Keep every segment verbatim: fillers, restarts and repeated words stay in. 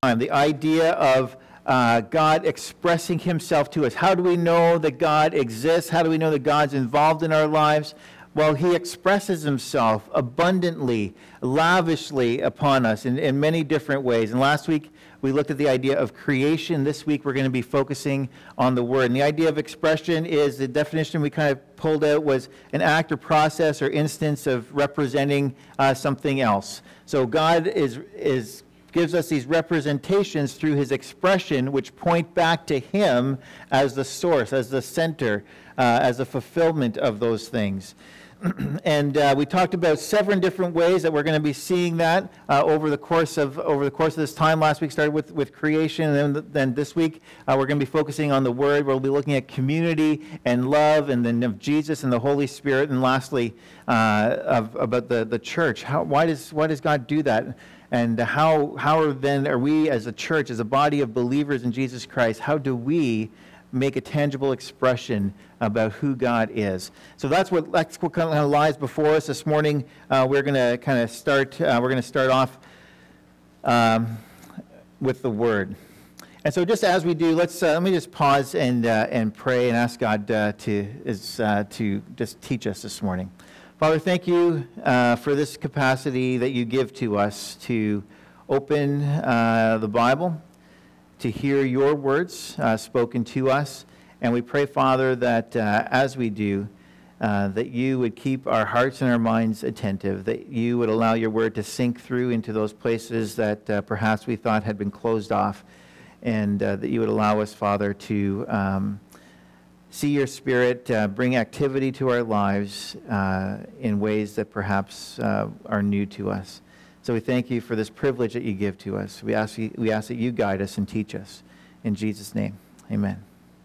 The idea of uh, God expressing himself to us. How do we know that God exists? How do we know that God's involved in our lives? Well, he expresses himself abundantly, lavishly upon us in, in many different ways. And last week, we looked at the idea of creation. This week, we're going to be focusing on the Word. And the idea of expression is, the definition we kind of pulled out was an act or process or instance of representing uh, something else. So God is is gives us these representations through his expression, which point back to him as the source, as the center, uh, as the fulfillment of those things. And uh, we talked about seven different ways that we're going to be seeing that uh, over the course of over the course of this time. Last week started with, with creation, and then, then this week uh, we're going to be focusing on the Word. We'll be looking at community and love, and then of Jesus and the Holy Spirit, and lastly uh, of, about the, the church. How, why does why does God do that? And how how are then are we as a church, as a body of believers in Jesus Christ, how do we make a tangible expression about who God is? So that's what that's what kind of lies before us this morning. Uh, we're going to kind of start. Uh, we're going to start off um, with the Word. And so, just as we do, let's uh, let me just pause and uh, and pray and ask God uh, to is uh, to just teach us this morning. Father, thank you uh, for this capacity that you give to us to open uh, the Bible, to hear your words uh, spoken to us. And we pray, Father, that uh, as we do, uh, that you would keep our hearts and our minds attentive, that you would allow your word to sink through into those places that uh, perhaps we thought had been closed off, and uh, that you would allow us, Father, to um, see your Spirit uh, bring activity to our lives uh, in ways that perhaps uh, are new to us. So we thank you for this privilege that you give to us. We ask you, we ask that you guide us and teach us. In Jesus' name, amen.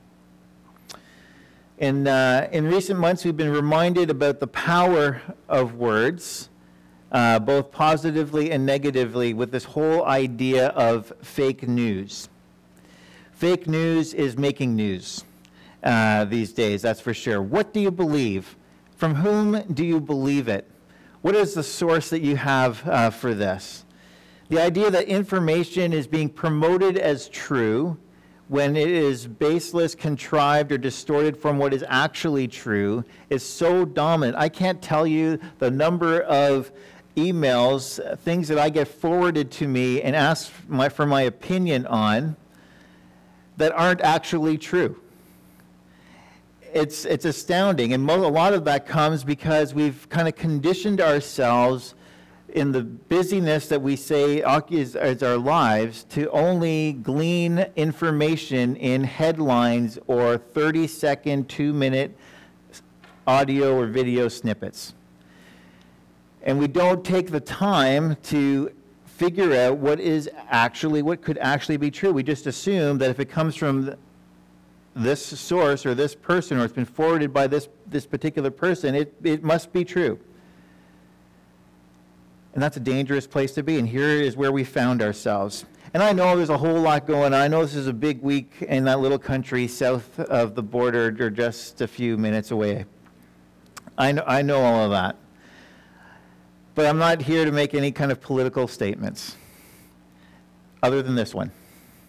In, uh, in recent months, we've been reminded about the power of words, uh, both positively and negatively, with this whole idea of fake news. Fake news is making news. Uh, these days, that's for sure. What do you believe? From whom do you believe it? What is the source that you have uh, for this? The idea that information is being promoted as true when it is baseless, contrived, or distorted from what is actually true is so dominant. I can't tell you the number of emails, things that I get forwarded to me and asked my, for my opinion on that aren't actually true. It's it's astounding, and mo- a lot of that comes because we've kind of conditioned ourselves in the busyness that we say is, is our lives to only glean information in headlines or thirty-second, two-minute audio or video snippets. And we don't take the time to figure out what is actually, what could actually be true. We just assume that if it comes from this source or this person, or it's been forwarded by this, this particular person, it, it must be true. And that's a dangerous place to be, and here is where we found ourselves. And I know there's a whole lot going on. I know this is a big week in that little country south of the border, or just a few minutes away. I know, I know all of that. But I'm not here to make any kind of political statements, other than this one.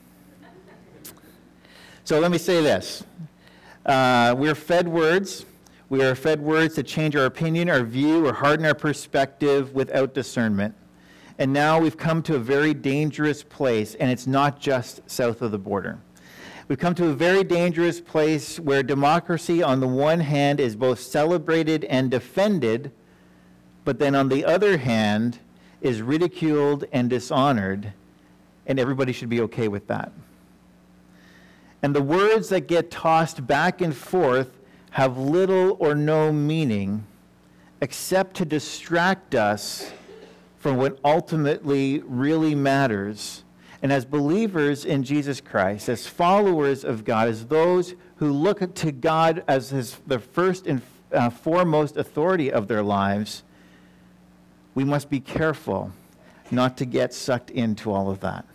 So let me say this. Uh, we're fed words. We are fed words that change our opinion, our view, or harden our perspective without discernment. And now we've come to a very dangerous place, and it's not just south of the border. We've come to a very dangerous place where democracy on the one hand is both celebrated and defended, but then on the other hand is ridiculed and dishonored, and everybody should be okay with that. And the words that get tossed back and forth have little or no meaning except to distract us from what ultimately really matters. And as believers in Jesus Christ, as followers of God, as those who look to God as his, the first and uh, foremost authority of their lives, we must be careful not to get sucked into all of that.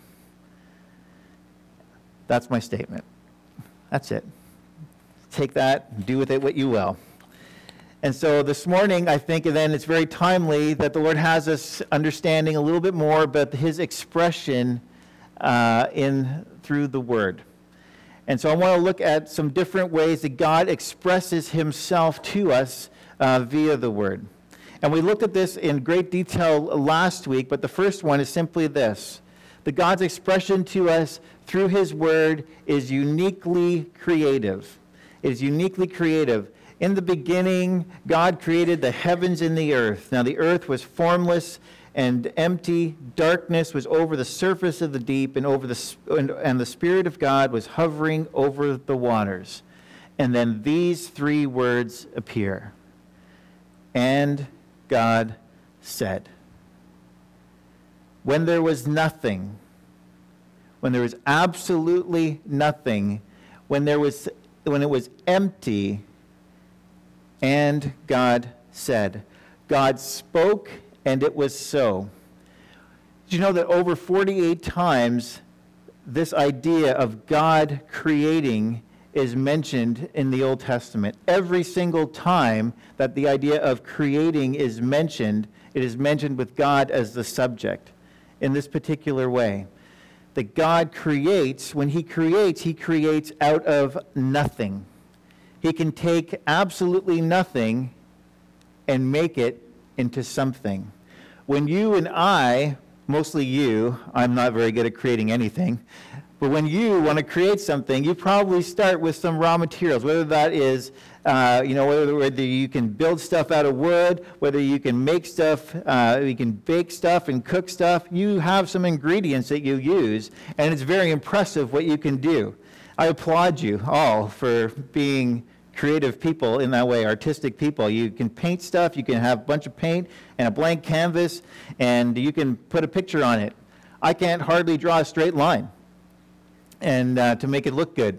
That's my statement. That's it. Take that, do with it what you will. And so this morning, I think, and then it's very timely that the Lord has us understanding a little bit more about his expression uh, in through the Word. And so I want to look at some different ways that God expresses himself to us uh, via the Word. And we looked at this in great detail last week, but the first one is simply this: that God's expression to us through his Word is uniquely creative. It is uniquely creative. In the beginning, God created the heavens and the earth. Now the earth was formless and empty. Darkness was over the surface of the deep, and over the and, and the Spirit of God was hovering over the waters. And then these three words appear. And God said. When there was nothing, when there was absolutely nothing, when there was when it was empty, and God said. God spoke, and it was so. Did you know that over forty-eight times this idea of God creating is mentioned in the Old Testament? Every single time that the idea of creating is mentioned, it is mentioned with God as the subject in this particular way. That God creates, when he creates, he creates out of nothing. He can take absolutely nothing and make it into something. When you and I, mostly you, I'm not very good at creating anything, but when you want to create something, you probably start with some raw materials, whether that is, uh, you know, whether, whether you can build stuff out of wood, whether you can make stuff, uh, you can bake stuff and cook stuff. You have some ingredients that you use, and it's very impressive what you can do. I applaud you all for being creative people in that way, artistic people. You can paint stuff, you can have a bunch of paint and a blank canvas, and you can put a picture on it. I can't hardly draw a straight line and uh, to make it look good.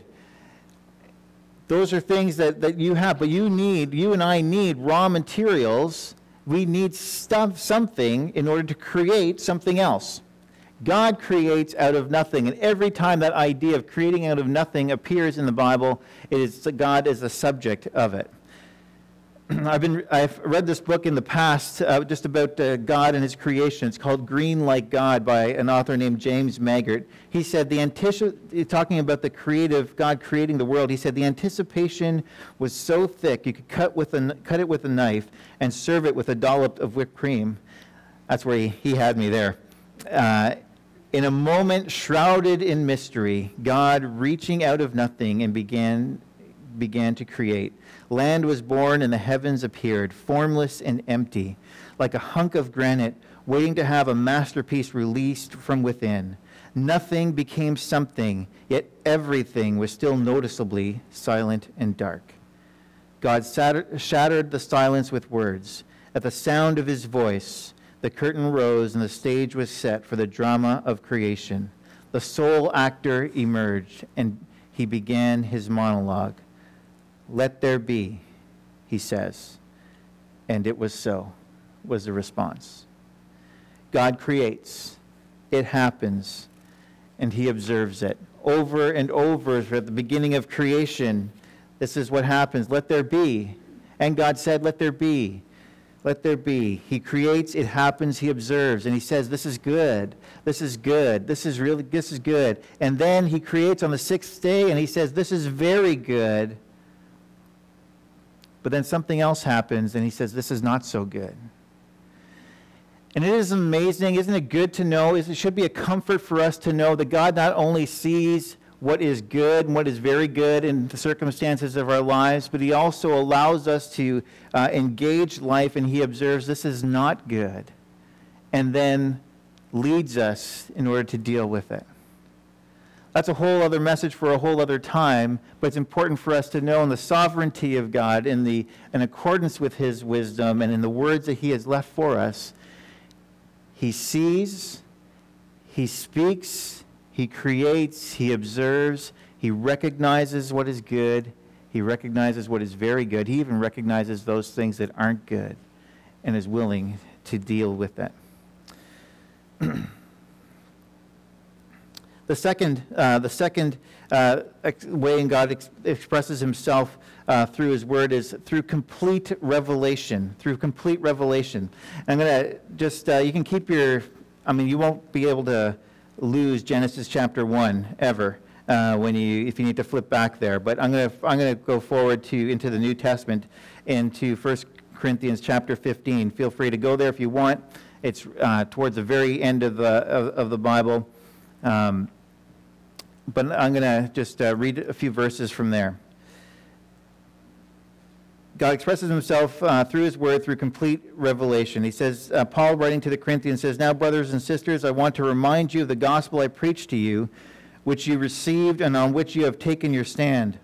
Those are things that, that you have, but you need, you and I need raw materials. We need stuff, something in order to create something else. God creates out of nothing, and every time that idea of creating out of nothing appears in the Bible, it is God is the subject of it. I've been I've read this book in the past uh, just about uh, God and his creation. It's called Green Like God by an author named James Maggart. He said the antici- talking about the creative God creating the world. He said the anticipation was so thick you could cut with a cut it with a knife and serve it with a dollop of whipped cream. That's where he, he had me there. Uh, in a moment shrouded in mystery, God reaching out of nothing and began began to create. Land was born and the heavens appeared, formless and empty, like a hunk of granite waiting to have a masterpiece released from within. Nothing became something, yet everything was still noticeably silent and dark. God shattered the silence with words. At the sound of his voice, the curtain rose and the stage was set for the drama of creation. The sole actor emerged and he began his monologue. Let there be, he says. And it was so, was the response. God creates. It happens. And he observes it. Over and over at the beginning of creation, this is what happens. Let there be. And God said, let there be. Let there be. He creates, it happens, he observes. And he says, this is good. This is good. This is really, this is good. And then he creates on the sixth day and he says, this is very good. But then something else happens, and he says, this is not so good. And it is amazing, isn't it good to know, it should be a comfort for us to know that God not only sees what is good and what is very good in the circumstances of our lives, but he also allows us to uh, engage life, and he observes this is not good, and then leads us in order to deal with it. That's a whole other message for a whole other time, but it's important for us to know in the sovereignty of God, in the in accordance with his wisdom, and in the words that he has left for us. He sees, he speaks, he creates, he observes, he recognizes what is good, he recognizes what is very good, he even recognizes those things that aren't good, and is willing to deal with that. The second, uh, the second uh, ex- way in God ex- expresses himself uh, through his word is through complete revelation, through complete revelation. I'm going to just, uh, you can keep your, I mean, you won't be able to lose Genesis chapter one ever uh, when you if you need to flip back there. But I'm going to I'm going to go forward to into the New Testament, into First Corinthians chapter fifteen. Feel free to go there if you want. It's uh, towards the very end of the of, of the Bible. Um, but I'm going to just uh, read a few verses from there. God expresses himself uh, through his word, through complete revelation. He says, uh, Paul writing to the Corinthians says, "Now, brothers and sisters, I want to remind you of the gospel I preached to you, which you received and on which you have taken your stand.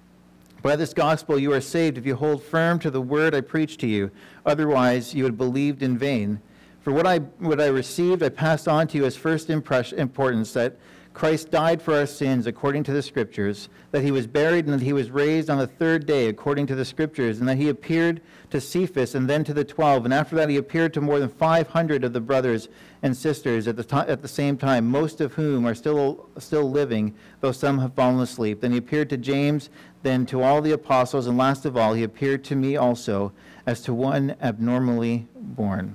By this gospel you are saved if you hold firm to the word I preached to you. Otherwise, you had believed in vain. For what I what I received, I passed on to you as first impress, importance, that Christ died for our sins according to the Scriptures, that he was buried and that he was raised on the third day according to the Scriptures, and that he appeared to Cephas and then to the twelve, and after that he appeared to more than five hundred of the brothers and sisters at the to- at the same time, most of whom are still still living, though some have fallen asleep. Then he appeared to James, then to all the apostles, and last of all he appeared to me also, as to one abnormally born."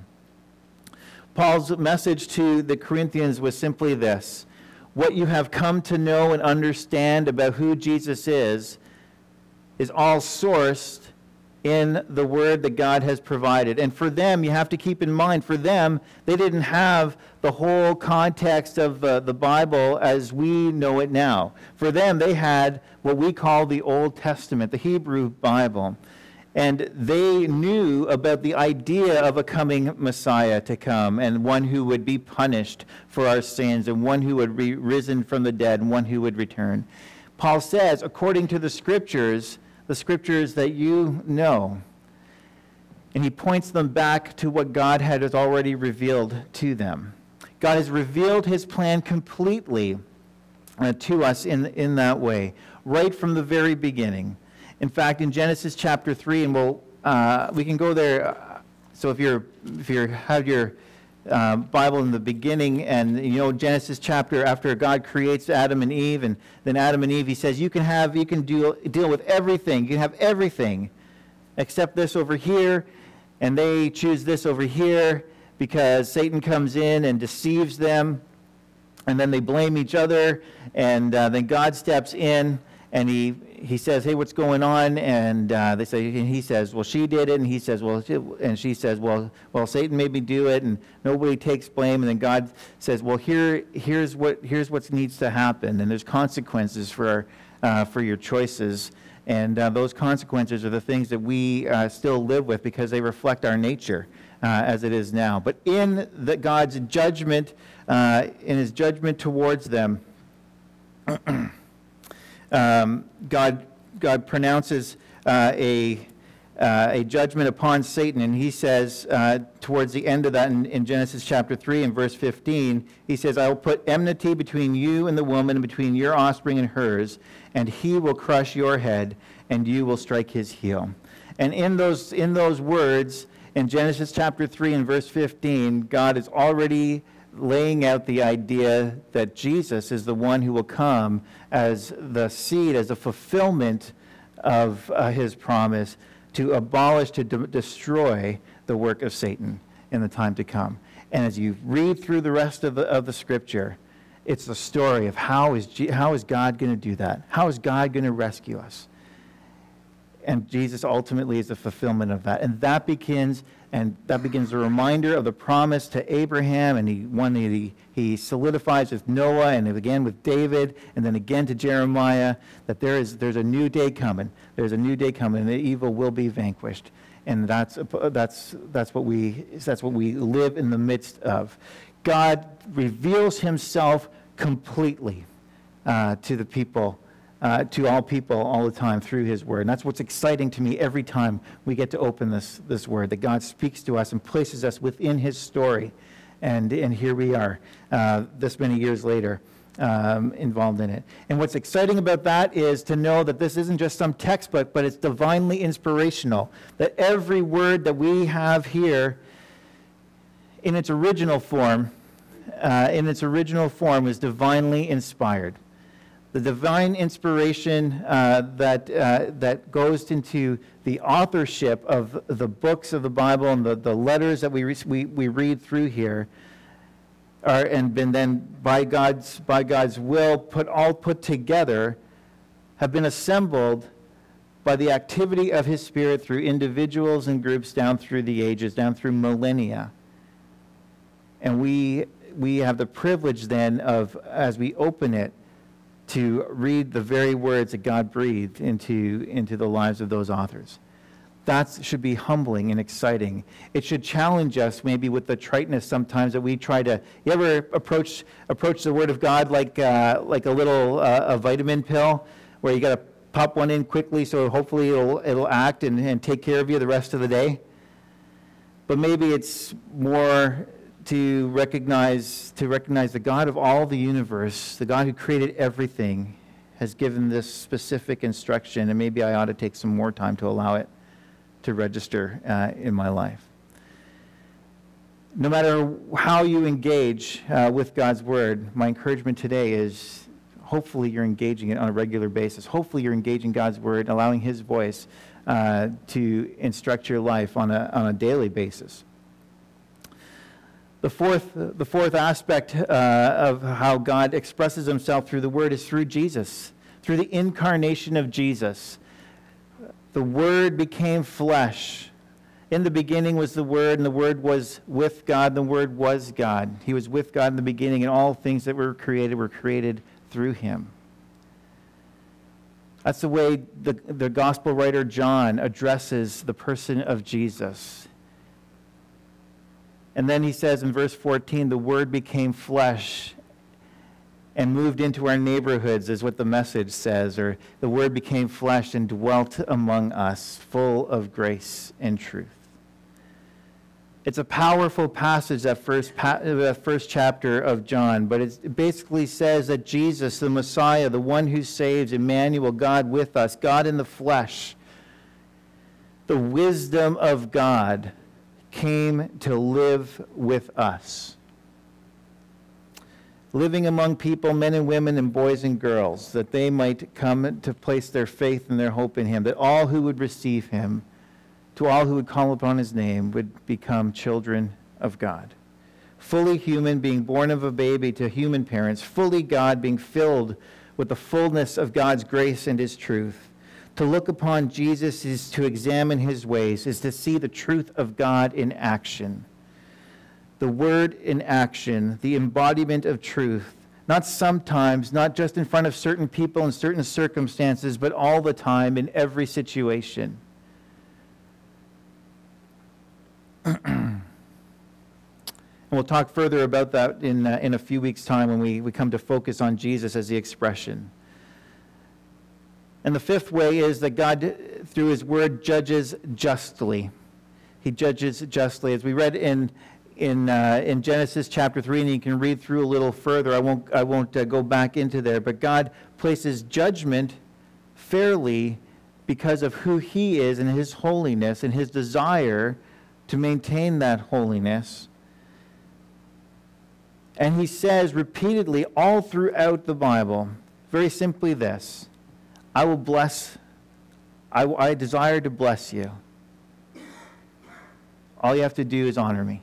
Paul's message to the Corinthians was simply this: what you have come to know and understand about who Jesus is, is all sourced in the word that God has provided. And for them, you have to keep in mind, for them, they didn't have the whole context of uh, the Bible as we know it now. For them, they had what we call the Old Testament, the Hebrew Bible. And they knew about the idea of a coming Messiah to come, and one who would be punished for our sins, and one who would be risen from the dead, and one who would return. Paul says, according to the Scriptures, the Scriptures that you know, and he points them back to what God had already revealed to them. God has revealed his plan completely uh, to us in, in that way, right from the very beginning. In fact, in Genesis chapter three, and we'll uh, we can go there. So if you're if you have your uh, Bible in the beginning, and you know Genesis chapter, after God creates Adam and Eve, and then Adam and Eve, he says you can have you can deal deal with everything. You can have everything except this over here, and they choose this over here because Satan comes in and deceives them, and then they blame each other, and uh, then God steps in. And he, he says, "Hey, what's going on?" And uh, they say, and he says, "Well, she did it." And he says, "Well," she, and she says, "Well, well, Satan made me do it." And nobody takes blame. And then God says, "Well, here, here's what, here's what needs to happen. And there's consequences for, uh, for your choices. And uh, those consequences are the things that we uh, still live with because they reflect our nature uh, as it is now. But in the, God's judgment, uh, in His judgment towards them." Um, God, God pronounces uh, a uh, a judgment upon Satan, and he says uh, towards the end of that in, in Genesis chapter three and verse fifteen, he says, "I will put enmity between you and the woman, and between your offspring and hers, and he will crush your head, and you will strike his heel." And in those in those words, in Genesis chapter three and verse fifteen, God is already laying out the idea that Jesus is the one who will come as the seed, as a fulfillment of uh, his promise to abolish, to de- destroy the work of Satan in the time to come. And as you read through the rest of the, of the Scripture, it's the story of how is, G- how is God going to do that? How is God going to rescue us? And Jesus ultimately is the fulfillment of that. And that begins And that begins a reminder of the promise to Abraham, and he one that he, he solidifies with Noah, and again with David, and then again to Jeremiah, that there is there's a new day coming. There's a new day coming, and the evil will be vanquished. And that's that's that's what we that's what we live in the midst of. God reveals himself completely uh, to the people. Uh, to all people all the time through his word. And that's what's exciting to me every time we get to open this this word, that God speaks to us and places us within his story. And, and here we are, uh, this many years later, um, involved in it. And what's exciting about that is to know that this isn't just some textbook, but it's divinely inspirational. That every word that we have here in its original form, uh, in its original form is divinely inspired. The divine inspiration uh, that uh, that goes into the authorship of the books of the Bible and the, the letters that we, re- we we read through here are and been then by God's by God's will put all put together, have been assembled by the activity of his Spirit through individuals and groups down through the ages, down through millennia. And we we have the privilege then of, as we open it, to read the very words that God breathed into, into the lives of those authors. That should be humbling and exciting. It should challenge us maybe with the triteness sometimes that we try to, you ever approach approach the Word of God like, uh, like a little uh, a vitamin pill where you got to pop one in quickly so hopefully it'll, it'll act and, and take care of you the rest of the day? But maybe it's more to recognize to recognize the God of all the universe, the God who created everything, has given this specific instruction, and maybe I ought to take some more time to allow it to register uh, in my life. No matter how you engage uh, with God's Word, my encouragement today is hopefully you're engaging it on a regular basis. Hopefully you're engaging God's Word, allowing His voice uh, to instruct your life on a, on a daily basis. The fourth, the fourth aspect uh, of how God expresses himself through the Word is through Jesus, through the incarnation of Jesus. The Word became flesh. In the beginning was the Word, and the Word was with God, and the Word was God. He was with God in the beginning, and all things that were created were created through him. That's the way the, the gospel writer John addresses the person of Jesus. And then he says in verse fourteen, the Word became flesh and moved into our neighborhoods, is what the Message says, or the Word became flesh and dwelt among us, full of grace and truth. It's a powerful passage, that first, pa- that first chapter of John, but it basically says that Jesus, the Messiah, the one who saves, Emmanuel, God with us, God in the flesh, the wisdom of God, came to live with us. Living among people, men and women and boys and girls, that they might come to place their faith and their hope in him, that all who would receive him, to all who would call upon his name, would become children of God. Fully human, being born of a baby to human parents, fully God, being filled with the fullness of God's grace and his truth. To look upon Jesus is to examine his ways, is to see the truth of God in action. The Word in action, the embodiment of truth, not sometimes, not just in front of certain people in certain circumstances, but all the time in every situation. And we'll talk further about that in, uh, in a few weeks' time when we, we come to focus on Jesus as the expression. And the fifth way is that God, through his Word, judges justly. He judges justly. As we read in in uh, in Genesis chapter three, and you can read through a little further. I won't I won't uh, go back into there. But God places judgment fairly because of who he is and his holiness and his desire to maintain that holiness. And he says repeatedly all throughout the Bible, very simply this: I will bless, I, I desire to bless you. All you have to do is honor me.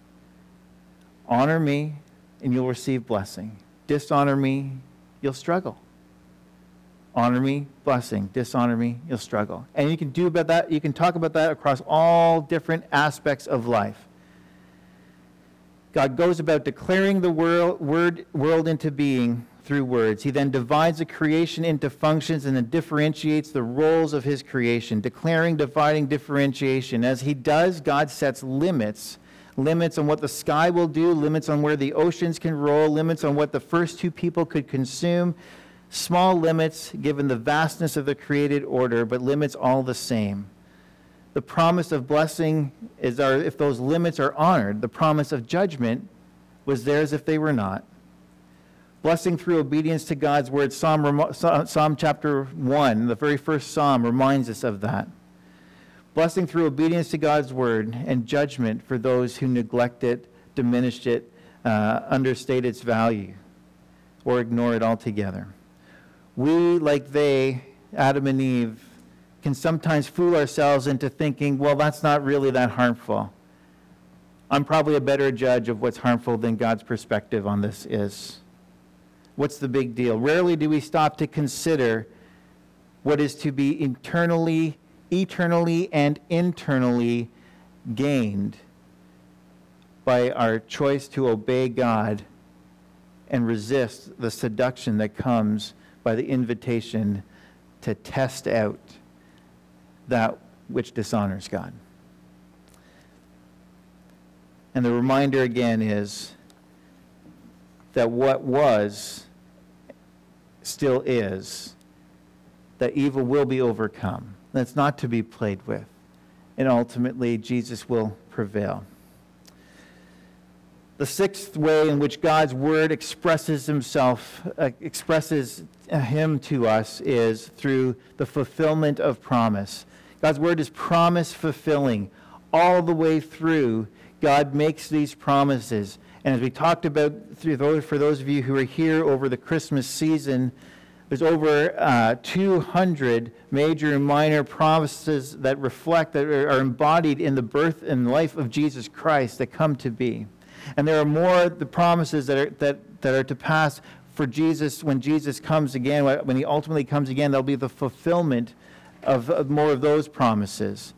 Honor me, and you'll receive blessing. Dishonor me, you'll struggle. Honor me, blessing. Dishonor me, you'll struggle. And you can do about that, you can talk about that across all different aspects of life. God goes about declaring the world, word, world into being through words. He then divides the creation into functions and then differentiates the roles of his creation, declaring, dividing, differentiation. As he does, God sets limits, limits on what the sky will do, limits on where the oceans can roll, limits on what the first two people could consume. Small limits given the vastness of the created order, but limits all the same. The promise of blessing is our, if those limits are honored. The promise of judgment was theirs if they were not. Blessing through obedience to God's word. Psalm, Psalm chapter one, the very first psalm, reminds us of that. Blessing through obedience to God's word, and judgment for those who neglect it, diminish it, uh, understate its value, or ignore it altogether. We, like they, Adam and Eve, can sometimes fool ourselves into thinking, well, that's not really that harmful. I'm probably a better judge of what's harmful than God's perspective on this is. What's the big deal? Rarely do we stop to consider what is to be internally, eternally, and internally gained by our choice to obey God and resist the seduction that comes by the invitation to test out that which dishonors God. And the reminder again is that what was still is, that evil will be overcome. That's not to be played with. And ultimately, Jesus will prevail. The sixth way in which God's word expresses himself, uh, expresses him to us is through the fulfillment of promise. God's word is promise fulfilling. All the way through, God makes these promises. And as we talked about, through those, for those of you who are here over the Christmas season, there's over uh, two hundred major and minor promises that reflect, that are embodied in the birth and life of Jesus Christ that come to be. And there are more the promises that are that, that are to pass for Jesus when Jesus comes again. When he ultimately comes again, there'll be the fulfillment of, of more of those promises.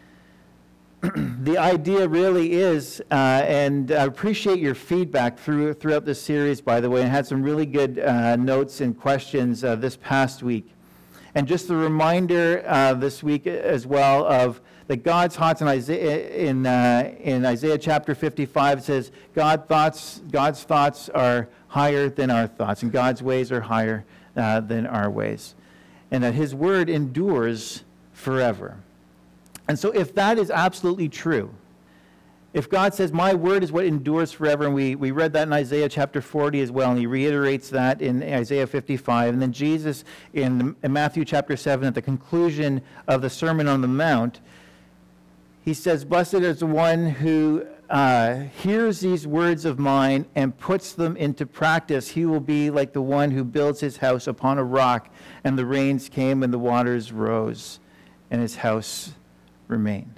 The idea really is, uh, and I appreciate your feedback through, throughout this series, by the way, and had some really good uh, notes and questions uh, this past week. And just a reminder uh, this week as well of that God's thoughts in Isaiah, in, uh, in Isaiah chapter fifty-five, it says, God thoughts, God's thoughts are higher than our thoughts, and God's ways are higher uh, than our ways. And that his word endures forever. And so if that is absolutely true, if God says, my word is what endures forever, and we, we read that in Isaiah chapter forty as well, and he reiterates that in Isaiah fifty-five, and then Jesus in, in Matthew chapter seven, at the conclusion of the Sermon on the Mount, he says, blessed is the one who uh, hears these words of mine and puts them into practice. He will be like the one who builds his house upon a rock, and the rains came and the waters rose, and his house remained.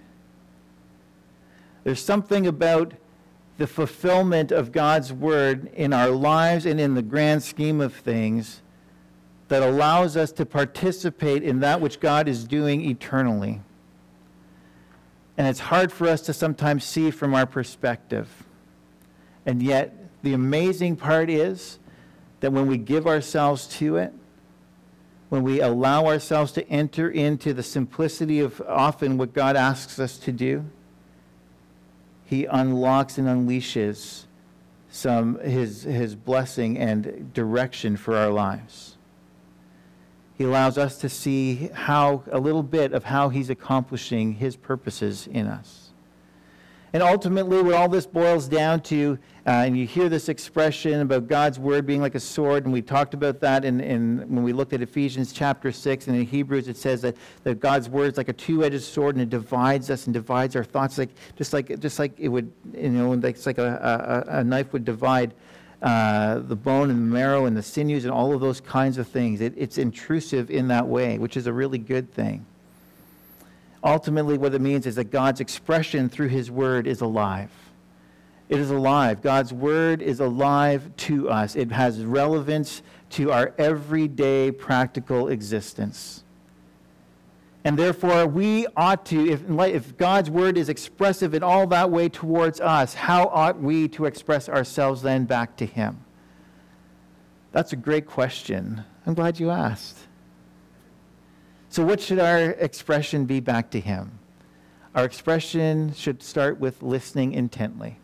There's something about the fulfillment of God's word in our lives and in the grand scheme of things that allows us to participate in that which God is doing eternally. And it's hard for us to sometimes see from our perspective. And yet, the amazing part is that when we give ourselves to it, when we allow ourselves to enter into the simplicity of often what God asks us to do, he unlocks and unleashes some his his blessing and direction for our lives. He allows us to see how a little bit of how he's accomplishing his purposes in us. And ultimately, what all this boils down to, uh, and you hear this expression about God's word being like a sword, and we talked about that in, in when we looked at Ephesians chapter six, and in Hebrews it says that, that God's word is like a two-edged sword, and it divides us and divides our thoughts, like just like just like it would, you know, like it's like a, a, a knife would divide uh, the bone and the marrow and the sinews and all of those kinds of things. It, it's intrusive in that way, which is a really good thing. Ultimately, what it means is that God's expression through his word is alive. It is alive. God's word is alive to us. It has relevance to our everyday practical existence. And therefore, we ought to, if, if God's word is expressive in all that way towards us, how ought we to express ourselves then back to him? That's a great question. I'm glad you asked. So what should our expression be back to him? Our expression should start with listening intently.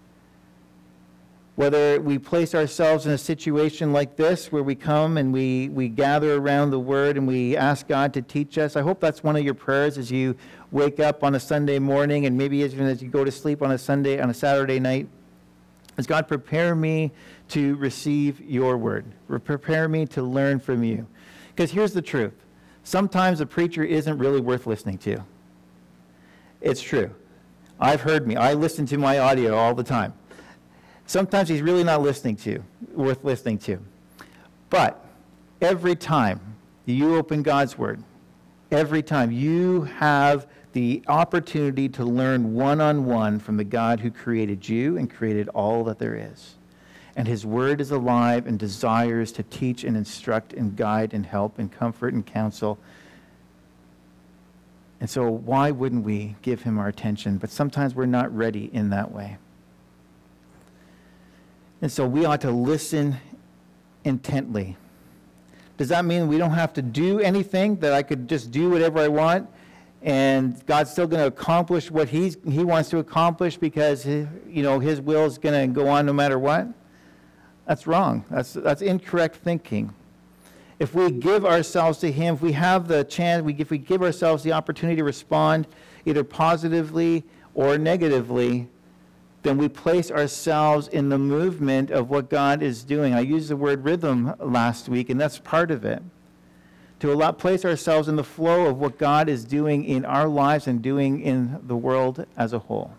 Whether we place ourselves in a situation like this where we come and we, we gather around the word and we ask God to teach us, I hope that's one of your prayers as you wake up on a Sunday morning and maybe even as you go to sleep on a Sunday, on a Saturday night. Is God, prepare me to receive your word. Prepare me to learn from you. Because here's the truth. Sometimes a preacher isn't really worth listening to. It's true. I've heard me. I listen to my audio all the time. Sometimes he's really not listening to, worth listening to. But every time you open God's word, every time you have the opportunity to learn one-on-one from the God who created you and created all that there is. And his word is alive and desires to teach and instruct and guide and help and comfort and counsel. And so why wouldn't we give him our attention? But sometimes we're not ready in that way. And so we ought to listen intently. Does that mean we don't have to do anything, that I could just do whatever I want, and God's still going to accomplish what he's, he wants to accomplish because his, you know, his will is going to go on no matter what? That's wrong. That's, that's incorrect thinking. If we give ourselves to him, if we have the chance, we, if we give ourselves the opportunity to respond either positively or negatively, then we place ourselves in the movement of what God is doing. I used the word rhythm last week, and that's part of it. To allow, place ourselves in the flow of what God is doing in our lives and doing in the world as a whole.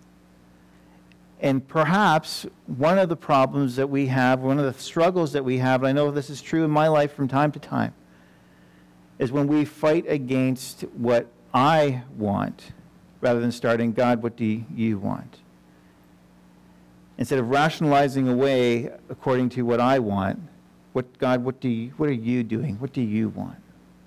And perhaps one of the problems that we have, one of the struggles that we have, and I know this is true in my life from time to time, is when we fight against what I want rather than starting, God, what do you want? Instead of rationalizing away according to what I want, what God, what do you, what are you doing? What do you want?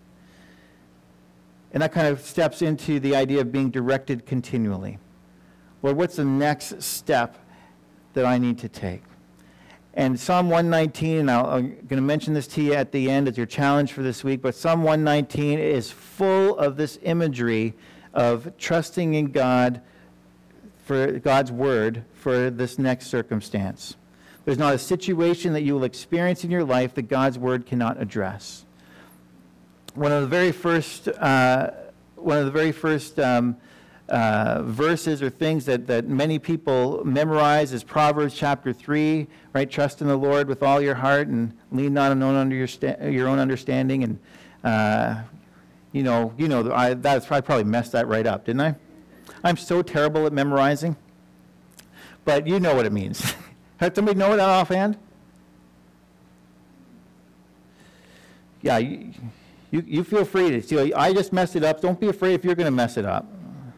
And that kind of steps into the idea of being directed continually. Lord, what's the next step that I need to take? And Psalm one nineteen, and I'll, I'm going to mention this to you at the end as your challenge for this week, but Psalm one nineteen is full of this imagery of trusting in God, for God's word, for this next circumstance. There's not a situation that you will experience in your life that God's word cannot address. One of the very first, uh, one of the very first um, uh, verses or things that, that many people memorize is Proverbs chapter three, right? Trust in the Lord with all your heart and lean not on under your, sta- your own understanding. And uh, you know, you know, I that's I probably messed that right up, didn't I? I'm so terrible at memorizing, but you know what it means. Does somebody know that offhand? Yeah, you, you, you feel free to. See, I just messed it up. Don't be afraid if you're going to mess it up.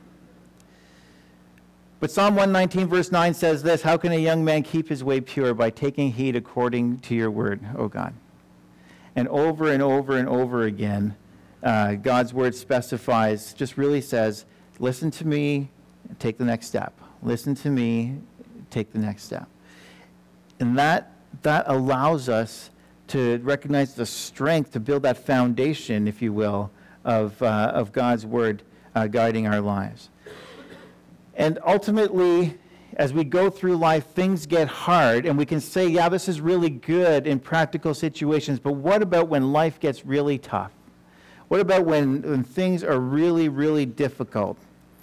But Psalm one nineteen verse nine says this, how can a young man keep his way pure? By taking heed according to your word, O God. And over and over and over again, uh, God's word specifies, just really says, listen to me, take the next step. Listen to me, take the next step. And that that allows us to recognize the strength to build that foundation, if you will, of, uh, of God's word uh, guiding our lives. And ultimately, as we go through life, things get hard, and we can say, yeah, this is really good in practical situations, but what about when life gets really tough? What about when, when things are really, really difficult?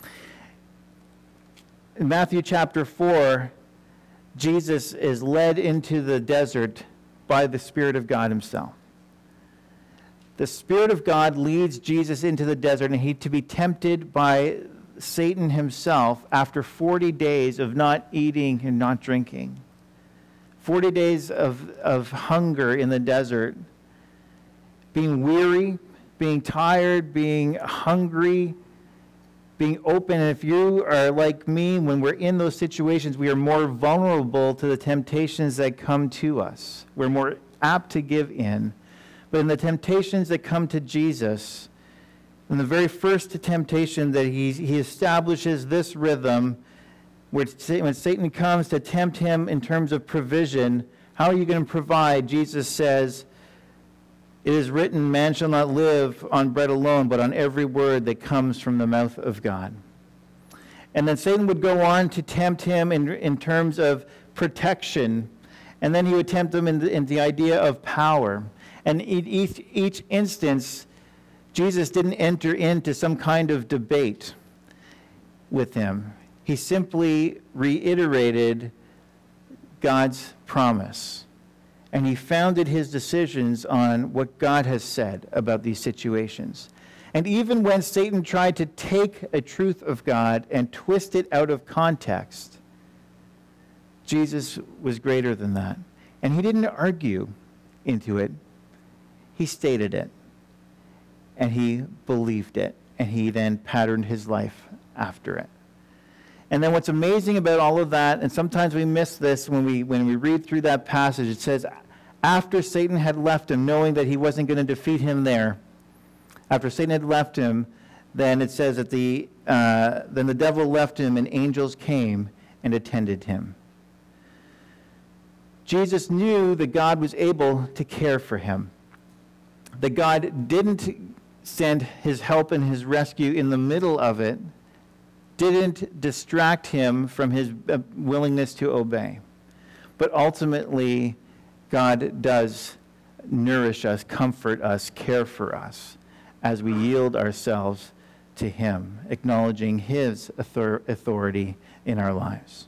In Matthew chapter four, Jesus is led into the desert by the Spirit of God himself. The Spirit of God leads Jesus into the desert and he to be tempted by Satan himself after forty days of not eating and not drinking. forty days of, of hunger in the desert, being weary, being tired, being hungry, being open. And if you are like me, when we're in those situations, we are more vulnerable to the temptations that come to us. We're more apt to give in. But in the temptations that come to Jesus, in the very first temptation that he, he establishes this rhythm, where when Satan comes to tempt him in terms of provision, how are you going to provide? Jesus says, it is written, man shall not live on bread alone, but on every word that comes from the mouth of God. And then Satan would go on to tempt him in, in terms of protection, and then he would tempt him in the, in the idea of power. And each, each instance, Jesus didn't enter into some kind of debate with him. He simply reiterated God's promise. And he founded his decisions on what God has said about these situations. And even when Satan tried to take a truth of God and twist it out of context, Jesus was greater than that. And he didn't argue into it. He stated it. And he believed it. and he then patterned his life after it. And then what's amazing about all of that, and sometimes we miss this when we when we read through that passage, it says, after Satan had left him, knowing that he wasn't going to defeat him there, after Satan had left him, then it says that the uh, then the devil left him and angels came and attended him. Jesus knew that God was able to care for him, that God didn't send his help and his rescue in the middle of it, didn't distract him from his willingness to obey. But ultimately, God does nourish us, comfort us, care for us as we yield ourselves to him, acknowledging his author- authority in our lives.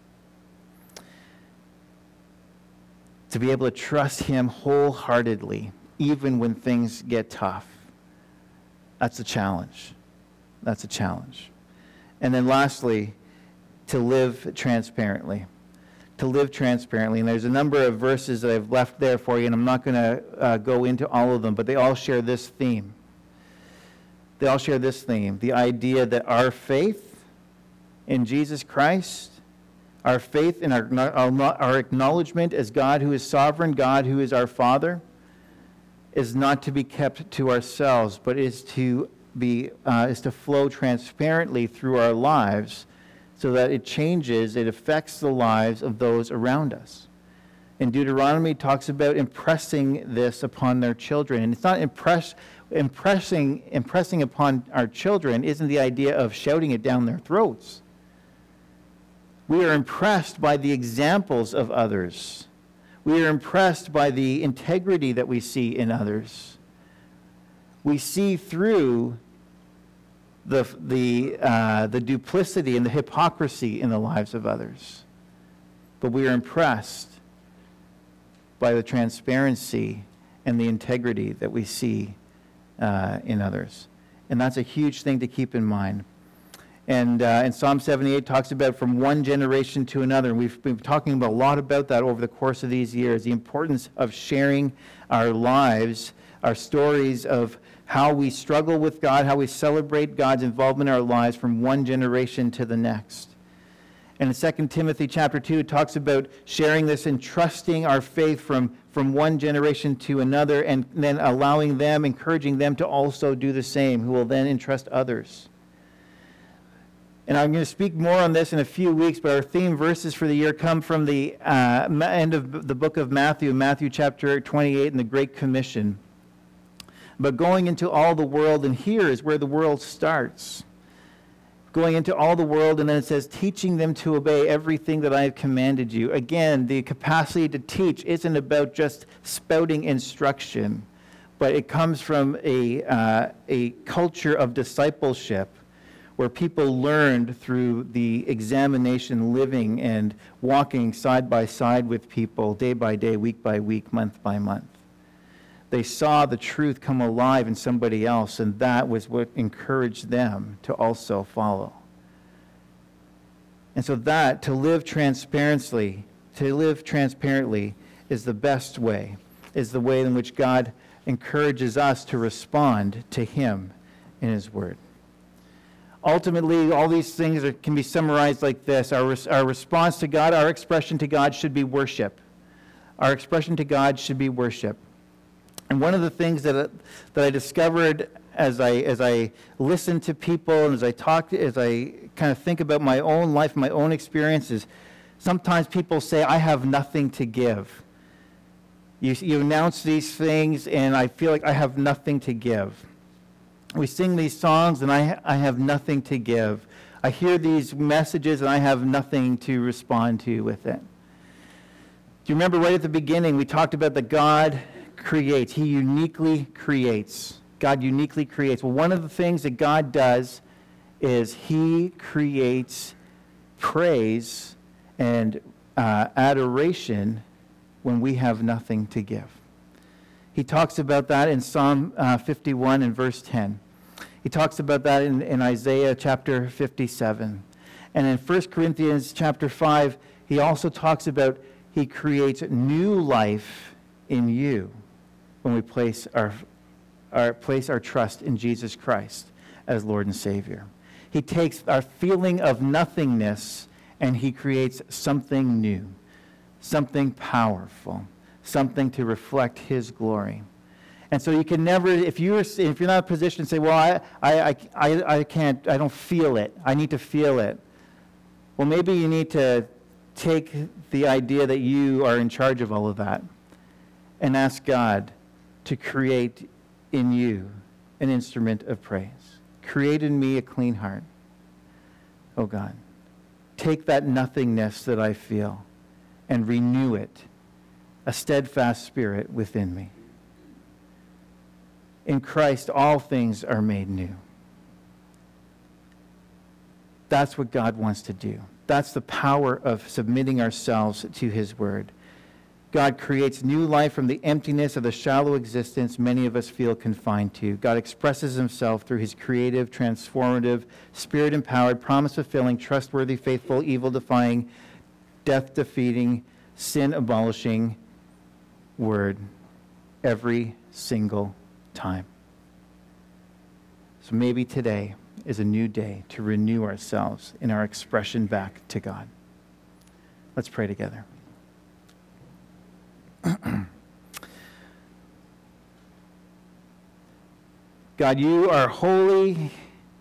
To be able to trust him wholeheartedly, even when things get tough. That's a challenge. That's a challenge. And then lastly, to live transparently. To live transparently. And there's a number of verses that I've left there for you, and I'm not going to uh, go into all of them, but they all share this theme. They all share this theme, the idea that our faith in Jesus Christ, our faith in our, our, our acknowledgement as God who is sovereign, God who is our Father, is not to be kept to ourselves, but is to be uh, is to flow transparently through our lives, so that it changes, it affects the lives of those around us. And Deuteronomy talks about impressing this upon their children, and it's not impress impressing impressing upon our children isn't the idea of shouting it down their throats. We are impressed by the examples of others. We are impressed by the integrity that we see in others. We see through the, the, uh, the duplicity and the hypocrisy in the lives of others. But we are impressed by the transparency and the integrity that we see uh, in others. And that's a huge thing to keep in mind. And, uh, and Psalm seventy-eight talks about from one generation to another. And we've been talking about a lot about that over the course of these years, the importance of sharing our lives, our stories of how we struggle with God, how we celebrate God's involvement in our lives from one generation to the next. And in Second Timothy chapter two, it talks about sharing this and trusting our faith from, from one generation to another, and then allowing them, encouraging them to also do the same, who will then entrust others. And I'm going to speak more on this in a few weeks, but our theme verses for the year come from the uh, end of the book of Matthew, Matthew chapter twenty-eight, and the Great Commission. But going into all the world, and here is where the world starts. Going into all the world, and then it says, teaching them to obey everything that I have commanded you. Again, the capacity to teach isn't about just spouting instruction, but it comes from a, uh, a culture of discipleship, where people learned through the examination, living and walking side by side with people, day by day, week by week, month by month. They saw the truth come alive in somebody else, and that was what encouraged them to also follow. And so that, to live transparently, to live transparently is the best way, is the way in which God encourages us to respond to him in his word. Ultimately, all these things are, can be summarized like this. Our, res, our response to God, our expression to God should be worship. Our expression to God should be worship. And one of the things that, that I discovered as I, as I listened to people and as I talk, as I kind of think about my own life, my own experiences, sometimes people say, I have nothing to give. You, you announce these things, and I feel like I have nothing to give. We sing these songs, and I, I have nothing to give. I hear these messages, and I have nothing to respond to with it. Do you remember right at the beginning, we talked about that God creates. He uniquely creates. God uniquely creates. Well, one of the things that God does is he creates praise and uh, adoration when we have nothing to give. He talks about that in Psalm uh, fifty-one and verse ten. He talks about that in, in Isaiah chapter fifty-seven. And in First Corinthians chapter five, he also talks about he creates new life in you when we place our, our, place our trust in Jesus Christ. as Lord and Savior. He takes our feeling of nothingness and he creates something new, something powerful, something to reflect his glory. And so you can never, if you're if you're not in a position to say, well, I, I, I, I can't, I don't feel it. I need to feel it. Well, maybe you need to take the idea that you are in charge of all of that and ask God to create in you an instrument of praise. Create in me a clean heart. Oh God, take that nothingness that I feel and renew it, a steadfast spirit within me. In Christ, all things are made new. That's what God wants to do. That's the power of submitting ourselves to his word. God creates new life from the emptiness of the shallow existence many of us feel confined to. God expresses himself through his creative, transformative, spirit-empowered, promise-fulfilling, trustworthy, faithful, evil-defying, death-defeating, sin-abolishing word every single time. So maybe today is a new day to renew ourselves in our expression back to God. Let's pray together. God, you are holy,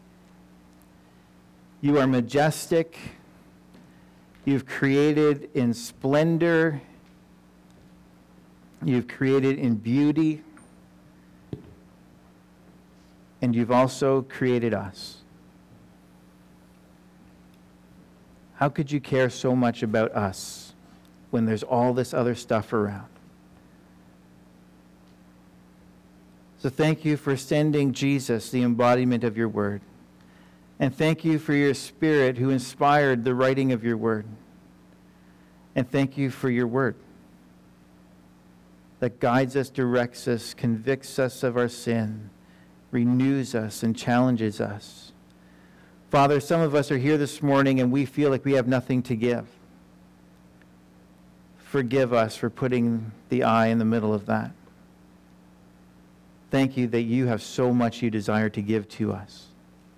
you are majestic, you've created in splendor, you've created in beauty, and you've also created us. How could you care so much about us when there's all this other stuff around? So thank you for sending Jesus, the embodiment of your word. And thank you for your Spirit who inspired the writing of your word. And thank you for your word that guides us, directs us, convicts us of our sin, renews us, and challenges us. Father, some of us are here this morning and we feel like we have nothing to give. Forgive us for putting the I in the middle of that. Thank you that you have so much you desire to give to us.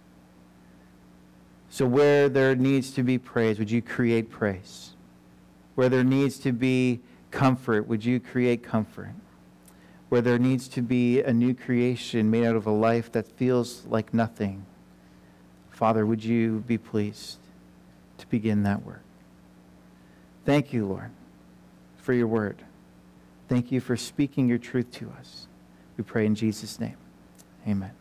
So where there needs to be praise, would you create praise? Where there needs to be comfort, would you create comfort? Where there needs to be a new creation made out of a life that feels like nothing, Father, would you be pleased to begin that work? Thank you, Lord, for your word. Thank you for speaking your truth to us. We pray in Jesus' name. Amen.